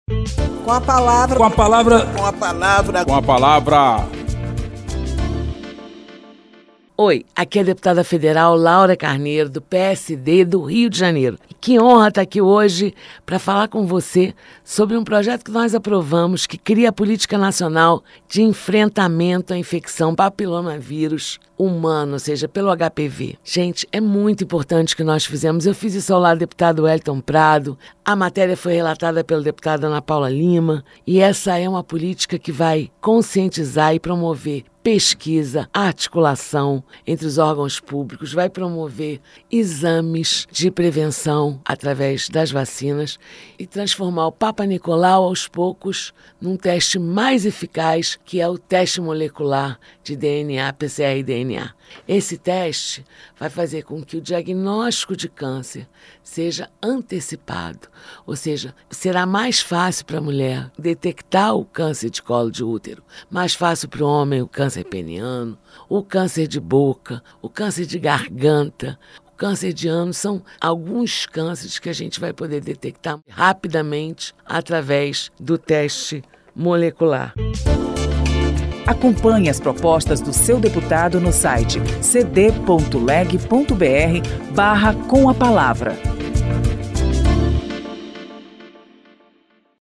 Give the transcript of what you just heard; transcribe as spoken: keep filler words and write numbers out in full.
Com a palavra. Com a palavra. Com a palavra. Com a palavra. Oi, aqui é a deputada federal Laura Carneiro, do P S D do Rio de Janeiro. Que honra estar aqui hoje para falar com você sobre um projeto que nós aprovamos que cria a Política Nacional de Enfrentamento à Infecção Papilomavírus Humano, ou seja, pelo H P V. Gente, é muito importante o que nós fizemos. Eu fiz isso ao lado do deputado Wellington Prado, a matéria foi relatada pela deputada Ana Paula Lima, e essa é uma política que vai conscientizar e promover pesquisa, articulação entre os órgãos públicos, vai promover exames de prevenção através das vacinas e transformar o Papa Nicolau aos poucos num teste mais eficaz, que é o teste molecular de D N A, P C R e D N A. Esse teste vai fazer com que o diagnóstico de câncer seja antecipado, ou seja, será mais fácil para a mulher detectar o câncer de colo de útero, mais fácil para o homem o câncer peniano, o câncer de boca, o câncer de garganta, o câncer de ânus. São alguns cânceres que a gente vai poder detectar rapidamente através do teste molecular. Acompanhe as propostas do seu deputado no site c d ponto leg ponto b r barra com a palavra.